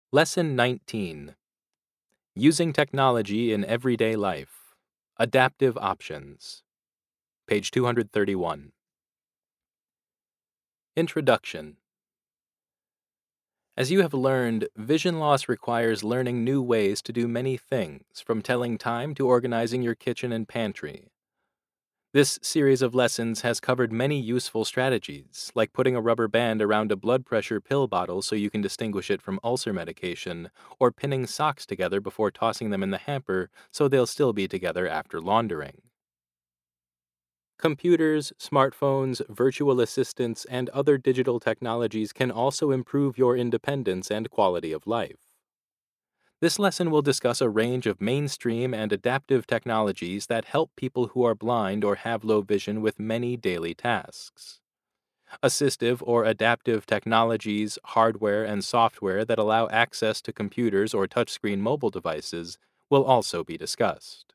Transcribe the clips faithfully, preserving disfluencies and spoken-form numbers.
Lesson nineteen. Using Technology in Everyday Life. Adaptive Options. Page two hundred thirty-one. Introduction. As you have learned, vision loss requires learning new ways to do many things, from telling time to organizing your kitchen and pantry. This series of lessons has covered many useful strategies, like putting a rubber band around a blood pressure pill bottle so you can distinguish it from ulcer medication, or pinning socks together before tossing them in the hamper so they'll still be together after laundering. Computers, smartphones, virtual assistants, and other digital technologies can also improve your independence and quality of life. This lesson will discuss a range of mainstream and adaptive technologies that help people who are blind or have low vision with many daily tasks. Assistive or adaptive technologies, hardware, and software that allow access to computers or touchscreen mobile devices will also be discussed.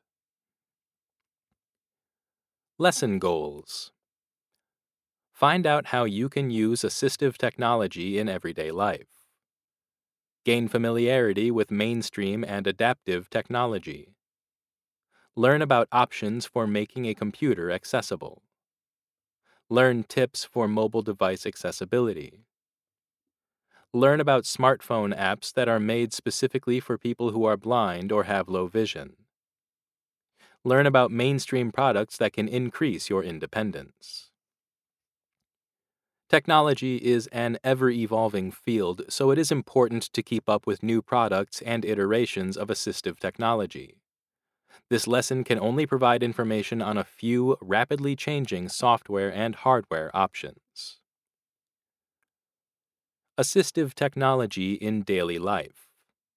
Lesson goals. Find out how you can use assistive technology in everyday life. Gain familiarity with mainstream and adaptive technology. Learn about options for making a computer accessible. Learn tips for mobile device accessibility. Learn about smartphone apps that are made specifically for people who are blind or have low vision. Learn about mainstream products that can increase your independence. Technology is an ever-evolving field, so it is important to keep up with new products and iterations of assistive technology. This lesson can only provide information on a few rapidly changing software and hardware options. Assistive technology in daily life.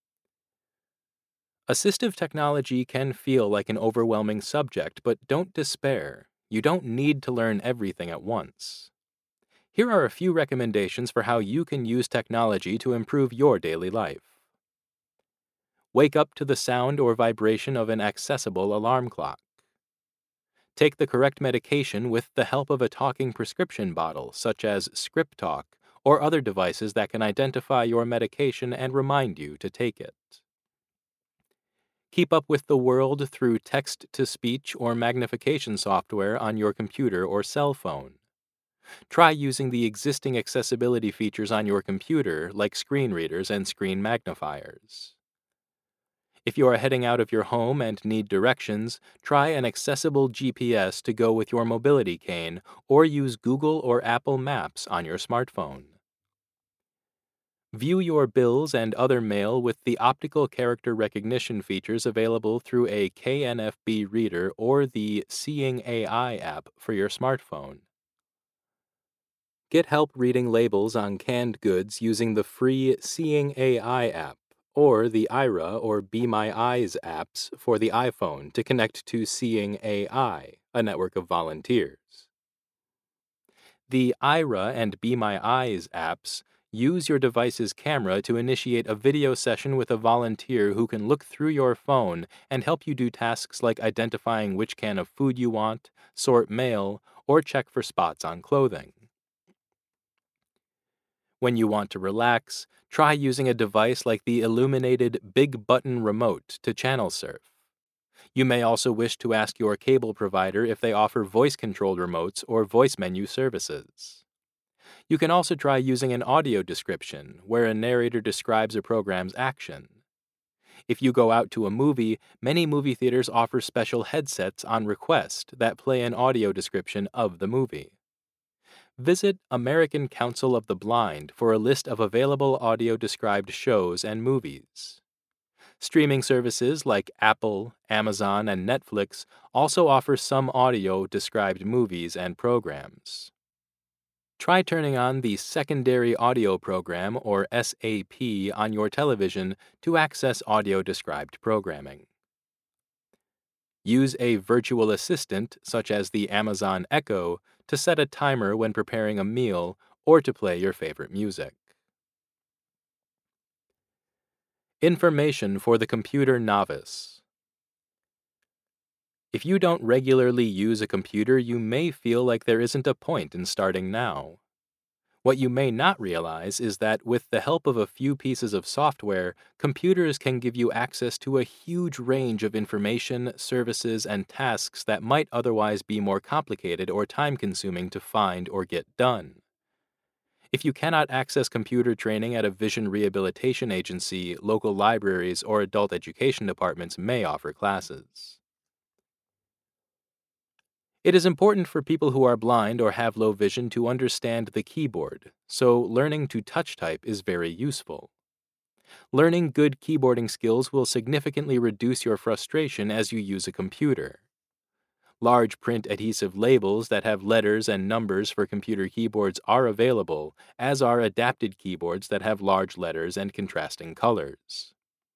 Assistive technology can feel like an overwhelming subject, but don't despair. You don't need to learn everything at once. Here are a few recommendations for how you can use technology to improve your daily life. Wake up to the sound or vibration of an accessible alarm clock. Take the correct medication with the help of a talking prescription bottle, such as ScriptTalk, or other devices that can identify your medication and remind you to take it. Keep up with the world through text-to-speech or magnification software on your computer or cell phone. Try using the existing accessibility features on your computer, like screen readers and screen magnifiers. If you are heading out of your home and need directions, try an accessible G P S to go with your mobility cane, or use Google or Apple Maps on your smartphone. View your bills and other mail with the optical character recognition features available through a K N F B reader or the Seeing A I app for your smartphone. Get help reading labels on canned goods using the free Seeing A I app, or the Aira or Be My Eyes apps for the iPhone to connect to Seeing A I, a network of volunteers. The Aira and Be My Eyes apps use your device's camera to initiate a video session with a volunteer who can look through your phone and help you do tasks like identifying which can of food you want, sort mail, or check for spots on clothing. When you want to relax, try using a device like the illuminated Big Button remote to channel surf. You may also wish to ask your cable provider if they offer voice-controlled remotes or voice menu services. You can also try using an audio description, where a narrator describes a program's action. If you go out to a movie, many movie theaters offer special headsets on request that play an audio description of the movie. Visit American Council of the Blind for a list of available audio-described shows and movies. Streaming services like Apple, Amazon, and Netflix also offer some audio-described movies and programs. Try turning on the Secondary Audio Program, or S A P, on your television to access audio-described programming. Use a virtual assistant, such as the Amazon Echo, to set a timer when preparing a meal or to play your favorite music. Information for the computer novice. If you don't regularly use a computer, you may feel like there isn't a point in starting now. What you may not realize is that with the help of a few pieces of software, computers can give you access to a huge range of information, services, and tasks that might otherwise be more complicated or time-consuming to find or get done. If you cannot access computer training at a vision rehabilitation agency, local libraries, or adult education departments may offer classes. It is important for people who are blind or have low vision to understand the keyboard, so learning to touch type is very useful. Learning good keyboarding skills will significantly reduce your frustration as you use a computer. Large print adhesive labels that have letters and numbers for computer keyboards are available, as are adapted keyboards that have large letters and contrasting colors.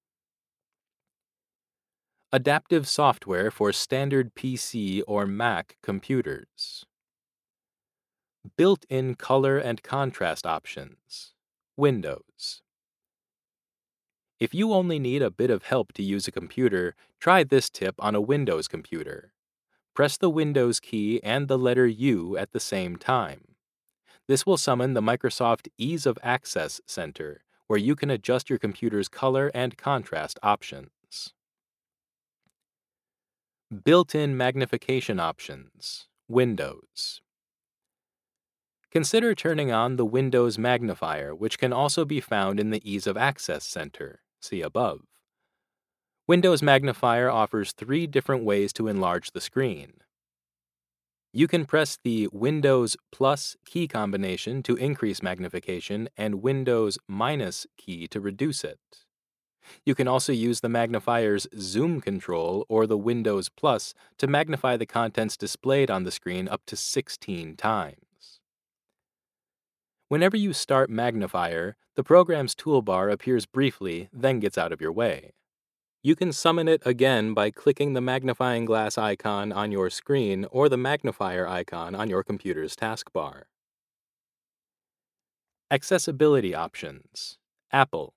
Adaptive software for standard P C or Mac computers. Built-in color and contrast options. Windows. If you only need a bit of help to use a computer, try this tip on a Windows computer. Press the Windows key and the letter U at the same time. This will summon the Microsoft Ease of Access Center, where you can adjust your computer's color and contrast options. Built-in magnification options. Windows. Consider turning on the Windows magnifier, which can also be found in the Ease of Access Center. See above. Windows Magnifier offers three different ways to enlarge the screen. You can press the Windows plus key combination to increase magnification and Windows minus key to reduce it. You can also use the magnifier's zoom control or the Windows plus to magnify the contents displayed on the screen up to sixteen times. Whenever you start Magnifier, the program's toolbar appears briefly, then gets out of your way. You can summon it again by clicking the magnifying glass icon on your screen or the magnifier icon on your computer's taskbar. Accessibility options. Apple.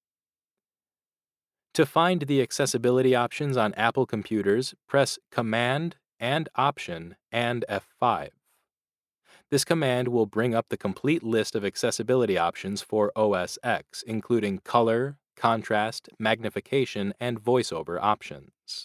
To find the accessibility options on Apple computers, press Command and Option and F five. This command will bring up the complete list of accessibility options for O S X, including color, contrast, magnification, and voiceover options.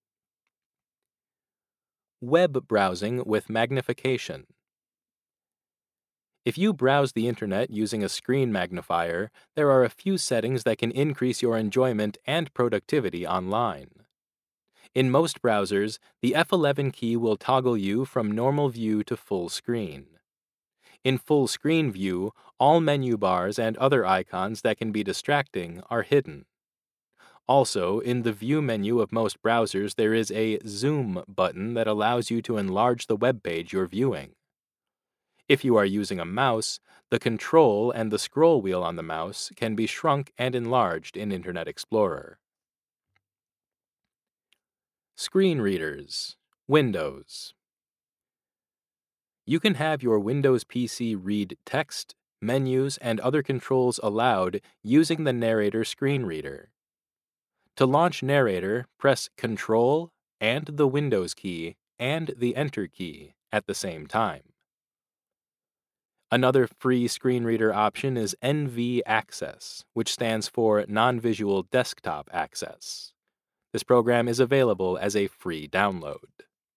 Web browsing with magnification. If you browse the internet using a screen magnifier, there are a few settings that can increase your enjoyment and productivity online. In most browsers, the F eleven key will toggle you from normal view to full screen. In full screen view, all menu bars and other icons that can be distracting are hidden. Also, in the View menu of most browsers, there is a Zoom button that allows you to enlarge the web page you're viewing. If you are using a mouse, the Control and the scroll wheel on the mouse can be shrunk and enlarged in Internet Explorer. Screen readers. Windows. You can have your Windows P C read text, menus, and other controls aloud using the Narrator screen reader. To launch Narrator, press Control and the Windows key and the Enter key at the same time. Another free screen reader option is N V Access, which stands for Non-Visual Desktop Access. This program is available as a free download.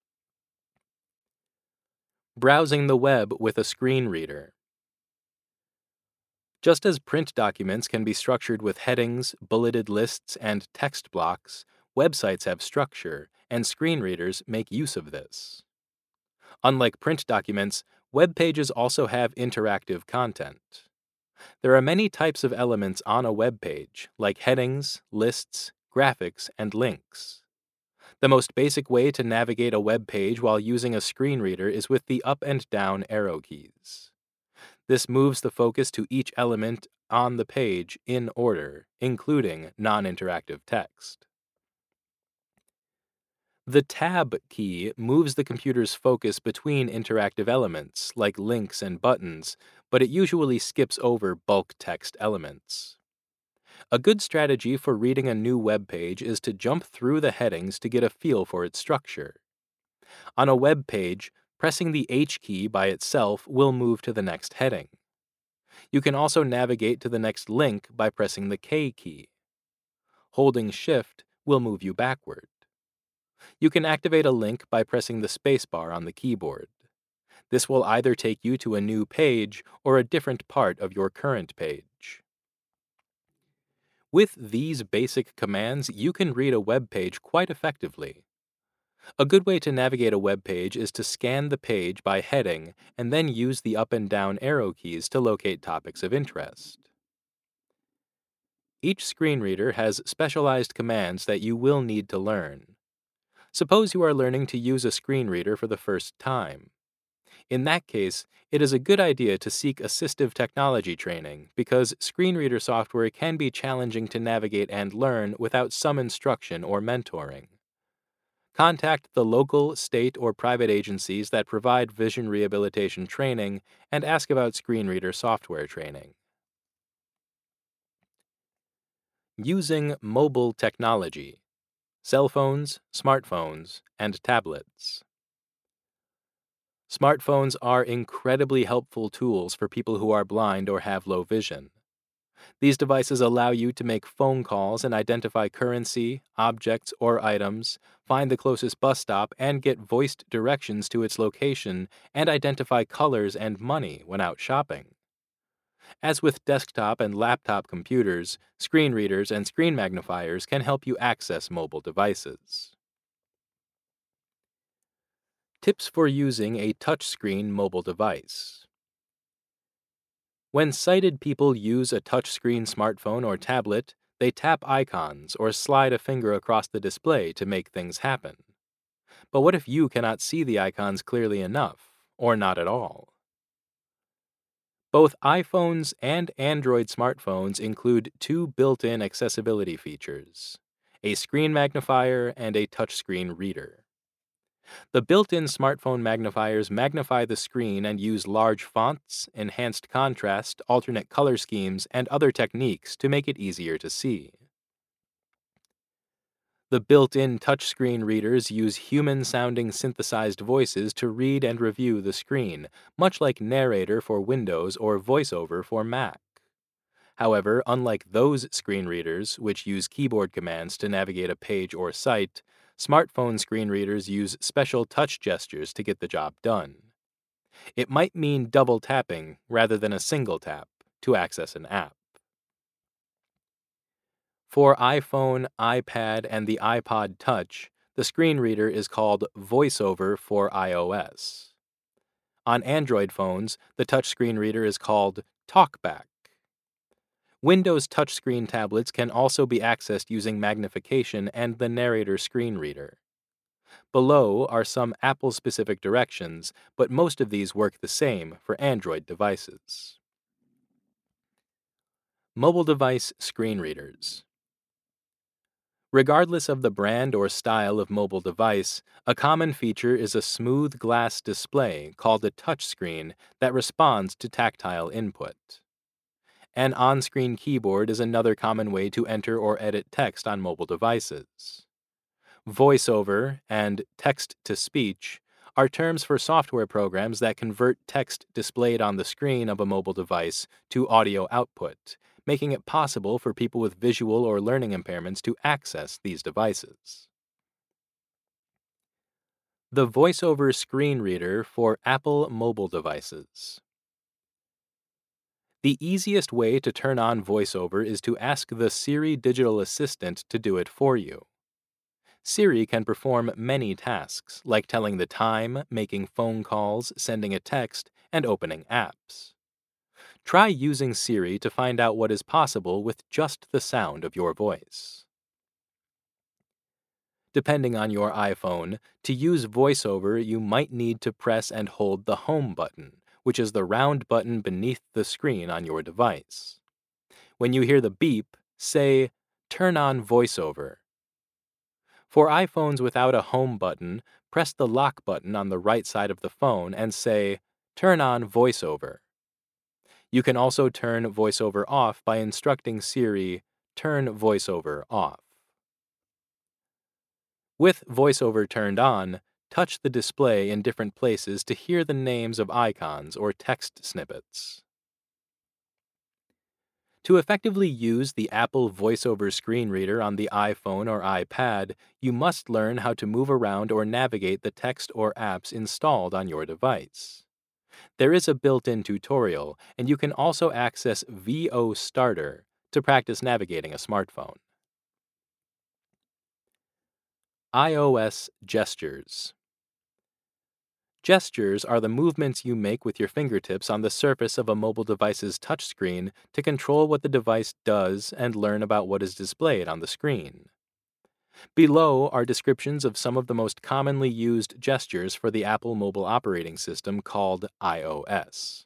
Browsing the web with a screen reader. Just as print documents can be structured with headings, bulleted lists, and text blocks, websites have structure, and screen readers make use of this. Unlike print documents, web pages also have interactive content. There are many types of elements on a web page, like headings, lists, graphics, and links. The most basic way to navigate a web page while using a screen reader is with the up and down arrow keys. This moves the focus to each element on the page in order, including non-interactive text. The Tab key moves the computer's focus between interactive elements, like links and buttons, but it usually skips over bulk text elements. A good strategy for reading a new web page is to jump through the headings to get a feel for its structure. On a web page, pressing the H key by itself will move to the next heading. You can also navigate to the next link by pressing the K key. Holding Shift will move you backward. You can activate a link by pressing the spacebar on the keyboard. This will either take you to a new page or a different part of your current page. With these basic commands, you can read a web page quite effectively. A good way to navigate a web page is to scan the page by heading and then use the up and down arrow keys to locate topics of interest. Each screen reader has specialized commands that you will need to learn. Suppose you are learning to use a screen reader for the first time. In that case, it is a good idea to seek assistive technology training because screen reader software can be challenging to navigate and learn without some instruction or mentoring. Contact the local, state, or private agencies that provide vision rehabilitation training and ask about screen reader software training. Using mobile technology, cell phones, smartphones, and tablets. Smartphones are incredibly helpful tools for people who are blind or have low vision. These devices allow you to make phone calls and identify currency, objects, or items, find the closest bus stop, and get voiced directions to its location, and identify colors and money when out shopping. As with desktop and laptop computers, screen readers and screen magnifiers can help you access mobile devices. Tips for using a touchscreen mobile device. When sighted people use a touchscreen smartphone or tablet, they tap icons or slide a finger across the display to make things happen. But what if you cannot see the icons clearly enough, or not at all? Both iPhones and Android smartphones include two built-in accessibility features: a screen magnifier and a touchscreen reader. The built-in smartphone magnifiers magnify the screen and use large fonts, enhanced contrast, alternate color schemes, and other techniques to make it easier to see. The built-in touchscreen readers use human-sounding synthesized voices to read and review the screen, much like Narrator for Windows or VoiceOver for Mac. However, unlike those screen readers, which use keyboard commands to navigate a page or site, smartphone screen readers use special touch gestures to get the job done. It might mean double tapping rather than a single tap to access an app. For iPhone, iPad, and the iPod Touch, the screen reader is called VoiceOver for iOS. On Android phones, the touchscreen reader is called TalkBack. Windows touchscreen tablets can also be accessed using magnification and the Narrator screen reader. Below are some Apple-specific directions, but most of these work the same for Android devices. Mobile device screen readers. Regardless of the brand or style of mobile device, a common feature is a smooth glass display called a touchscreen that responds to tactile input. An on-screen keyboard is another common way to enter or edit text on mobile devices. VoiceOver and text-to-speech are terms for software programs that convert text displayed on the screen of a mobile device to audio output, making it possible for people with visual or learning impairments to access these devices. The VoiceOver screen reader for Apple mobile devices. The easiest way to turn on VoiceOver is to ask the Siri digital assistant to do it for you. Siri can perform many tasks, like telling the time, making phone calls, sending a text, and opening apps. Try using Siri to find out what is possible with just the sound of your voice. Depending on your iPhone, to use VoiceOver, you might need to press and hold the Home button, which is the round button beneath the screen on your device. When you hear the beep, say, "Turn on VoiceOver." For iPhones without a Home button, press the lock button on the right side of the phone and say, "Turn on VoiceOver." You can also turn VoiceOver off by instructing Siri, "Turn VoiceOver off." With VoiceOver turned on, touch the display in different places to hear the names of icons or text snippets. To effectively use the Apple VoiceOver screen reader on the iPhone or iPad, you must learn how to move around or navigate the text or apps installed on your device. There is a built-in tutorial, and you can also access V O Starter to practice navigating a smartphone. iOS Gestures. Gestures are the movements you make with your fingertips on the surface of a mobile device's touchscreen to control what the device does and learn about what is displayed on the screen. Below are descriptions of some of the most commonly used gestures for the Apple mobile operating system called iOS.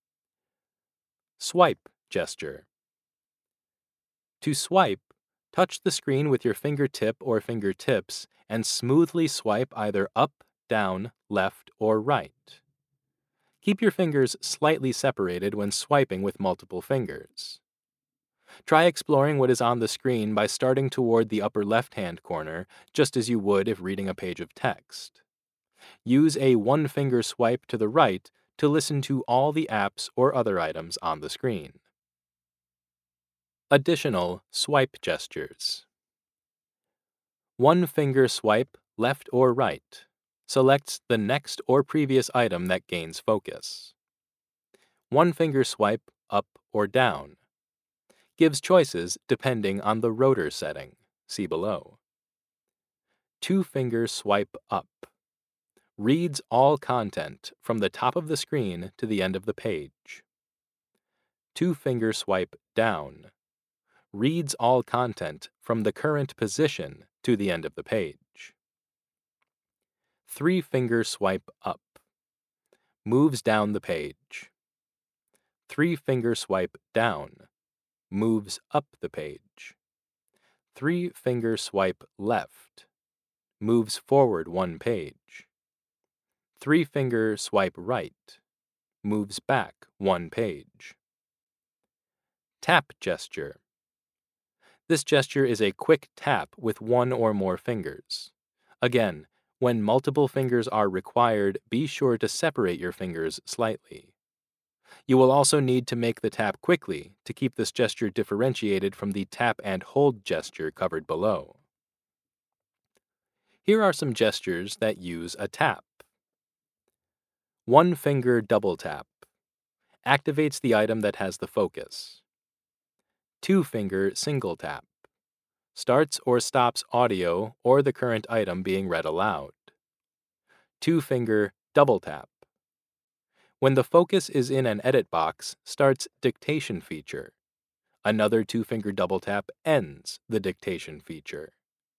Swipe gesture. To swipe, touch the screen with your fingertip or fingertips and smoothly swipe either up, down, left, or right. Keep your fingers slightly separated when swiping with multiple fingers. Try exploring what is on the screen by starting toward the upper left-hand corner, just as you would if reading a page of text. Use a one-finger swipe to the right to listen to all the apps or other items on the screen. Additional swipe gestures. One-finger swipe left or right selects the next or previous item that gains focus. One-finger swipe up or down gives choices depending on the rotor setting. See below. Two-finger swipe up reads all content from the top of the screen to the end of the page. Two-finger swipe down reads all content from the current position to the end of the page. Three-finger swipe up moves down the page. Three-finger swipe down moves up the page. Three-finger swipe left moves forward one page. Three-finger swipe right moves back one page. Tap gesture. This gesture is a quick tap with one or more fingers. Again, when multiple fingers are required, be sure to separate your fingers slightly. You will also need to make the tap quickly to keep this gesture differentiated from the tap and hold gesture covered below. Here are some gestures that use a tap. One finger double tap activates the item that has the focus. Two finger single tap starts or stops audio or the current item being read aloud. Two finger double tap. When the focus is in an edit box, starts dictation feature. Another two-finger double tap ends the dictation feature.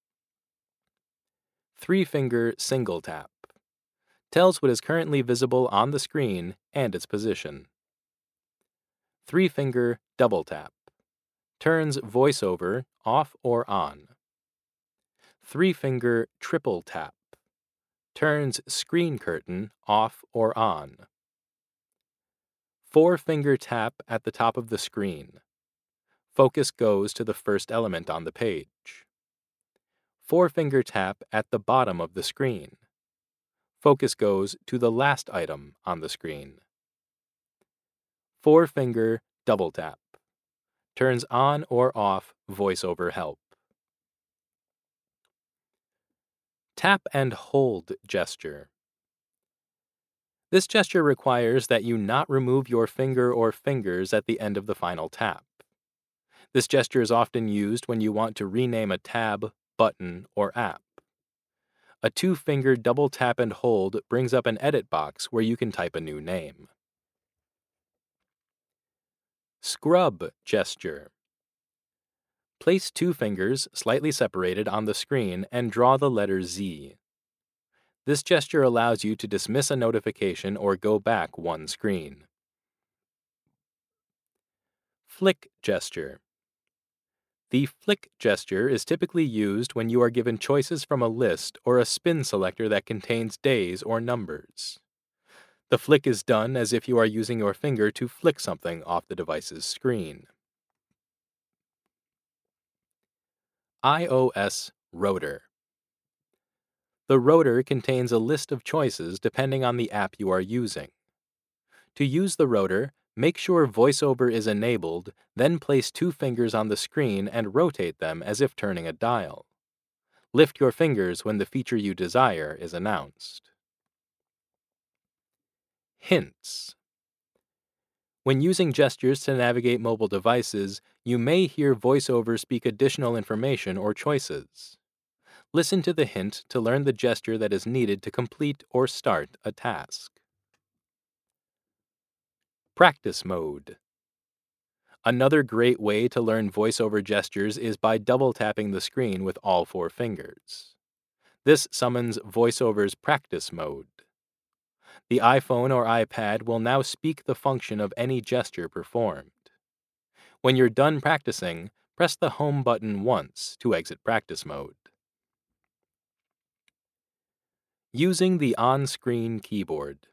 Three-finger single tap tells what is currently visible on the screen and its position. Three-finger double tap turns VoiceOver off or on. Three-finger triple tap turns screen curtain off or on. Four-finger tap at the top of the screen. Focus goes to the first element on the page. Four-finger tap at the bottom of the screen. Focus goes to the last item on the screen. Four-finger double tap turns on or off VoiceOver help. Tap and hold gesture. This gesture requires that you not remove your finger or fingers at the end of the final tap. This gesture is often used when you want to rename a tab, button, or app. A two-finger double tap and hold brings up an edit box where you can type a new name. Scrub gesture. Place two fingers slightly separated on the screen and draw the letter Z. This gesture allows you to dismiss a notification or go back one screen. Flick gesture. The flick gesture is typically used when you are given choices from a list or a spin selector that contains days or numbers. The flick is done as if you are using your finger to flick something off the device's screen. iOS rotor. The rotor contains a list of choices depending on the app you are using. To use the rotor, Make sure VoiceOver is enabled, then place two fingers on the screen and rotate them as if turning a dial. Lift your fingers when the feature you desire is announced. Hints. When using gestures to navigate mobile devices, you may hear VoiceOver speak additional information or choices. Listen to the hint to learn the gesture that is needed to complete or start a task. Practice mode. Another great way to learn VoiceOver gestures is by double-tapping the screen with all four fingers. This summons VoiceOver's practice mode. The iPhone or iPad will now speak the function of any gesture performed. When you're done practicing, press the Home button once to exit practice mode. Using the on-screen keyboard.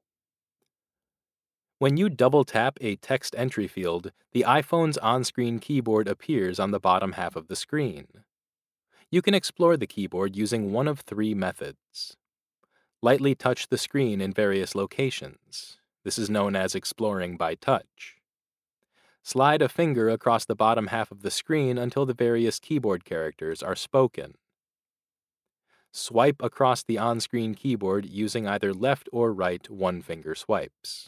When you double-tap a text entry field, the iPhone's on-screen keyboard appears on the bottom half of the screen. You can explore the keyboard using one of three methods. Lightly touch the screen in various locations. This is known as exploring by touch. Slide a finger across the bottom half of the screen until the various keyboard characters are spoken. Swipe across the on-screen keyboard using either left or right one-finger swipes.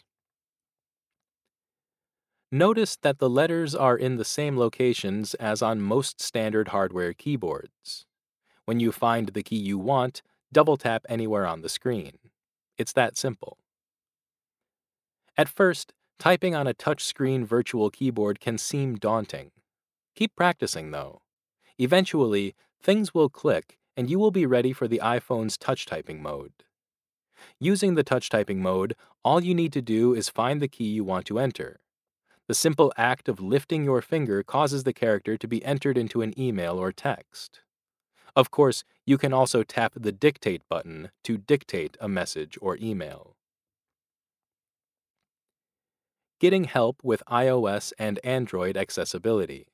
Notice that the letters are in the same locations as on most standard hardware keyboards. When you find the key you want, double-tap anywhere on the screen. It's that simple. At first, typing on a touchscreen virtual keyboard can seem daunting. Keep practicing, though. Eventually, things will click and you will be ready for the iPhone's touch typing mode. Using the touch typing mode, all you need to do is find the key you want to enter. The simple act of lifting your finger causes the character to be entered into an email or text. Of course, you can also tap the Dictate button to dictate a message or email. Getting help with iOS and Android accessibility.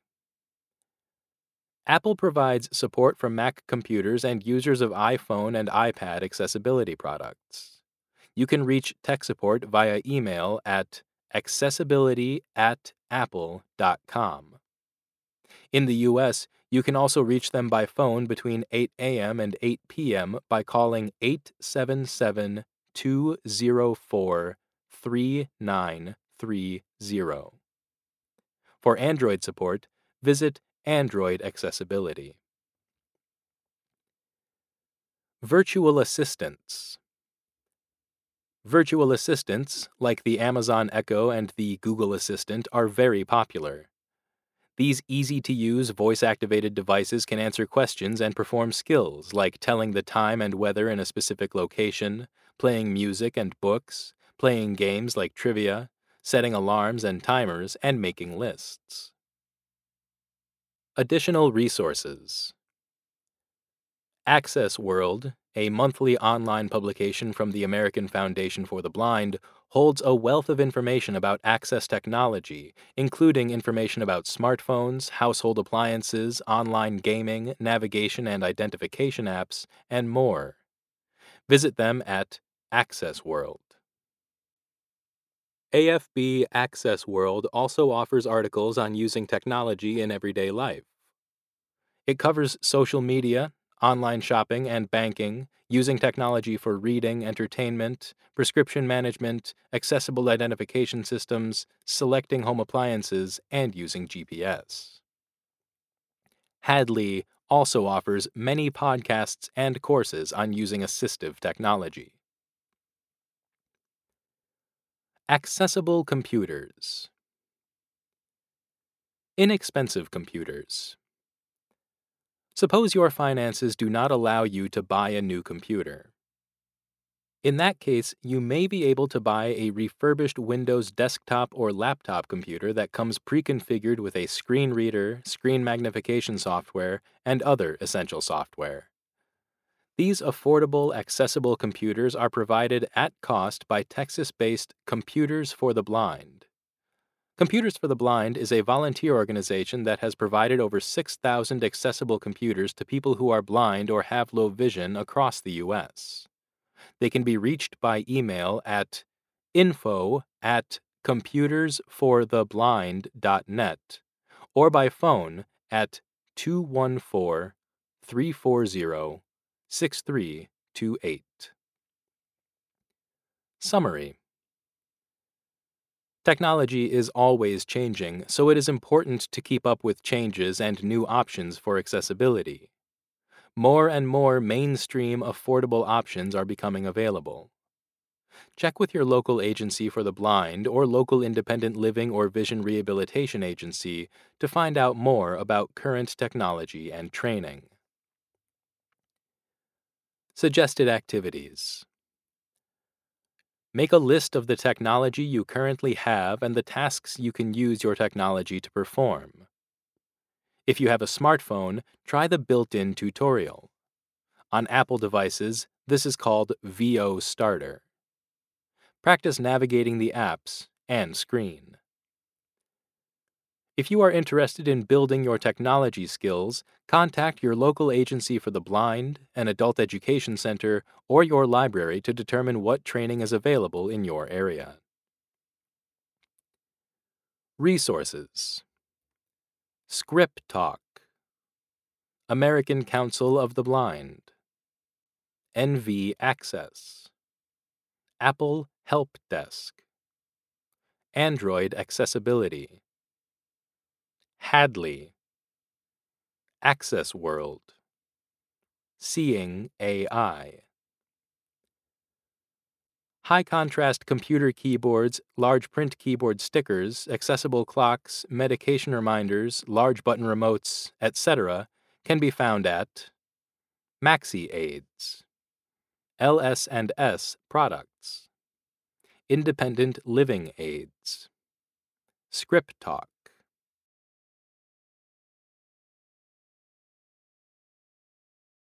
Apple provides support for Mac computers and users of iPhone and iPad accessibility products. You can reach tech support via email at accessibility at apple dot com. In the U S, you can also reach them by phone between eight a m and eight p m by calling eight seven seven, two zero four, three nine three zero. For Android support, visit Android Accessibility. Virtual assistants. Virtual assistants, like the Amazon Echo and the Google Assistant, are very popular. These easy-to-use voice-activated devices can answer questions and perform skills like telling the time and weather in a specific location, playing music and books, playing games like trivia, setting alarms and timers, and making lists. Additional resources. Access World, a monthly online publication from the American Foundation for the Blind, holds a wealth of information about access technology, including information about smartphones, household appliances, online gaming, navigation and identification apps, and more. Visit them at Access World. A F B Access World also offers articles on using technology in everyday life. It covers social media, online shopping and banking, using technology for reading, entertainment, prescription management, accessible identification systems, selecting home appliances, and using G P S. Hadley also offers many podcasts and courses on using assistive technology. Accessible computers. Inexpensive computers. Suppose your finances do not allow you to buy a new computer. In that case, you may be able to buy a refurbished Windows desktop or laptop computer that comes pre-configured with a screen reader, screen magnification software, and other essential software. These affordable, accessible computers are provided at cost by Texas-based Computers for the Blind. Computers for the Blind is a volunteer organization that has provided over six thousand accessible computers to people who are blind or have low vision across the U S. They can be reached by email at info at computers for the blind dot net or by phone at two one four, three four zero, six three two eight. Summary. Technology is always changing, so it is important to keep up with changes and new options for accessibility. More and more mainstream, affordable options are becoming available. Check with your local agency for the blind or local independent living or vision rehabilitation agency to find out more about current technology and training. Suggested activities. Make a list of the technology you currently have and the tasks you can use your technology to perform. If you have a smartphone, try the built-in tutorial. On Apple devices, this is called V O Starter. Practice navigating the apps and screen. If you are interested in building your technology skills, contact your local agency for the blind, an adult education center, or your library to determine what training is available in your area. Resources. Script Talk, American Council of the Blind, N V Access, Apple Help Desk, Android Accessibility, Hadley, Access World, Seeing A I. High-contrast computer keyboards, large print keyboard stickers, accessible clocks, medication reminders, large button remotes, et cetera can be found at Maxi Aids, L S and S Products, Independent Living Aids, Script Talk,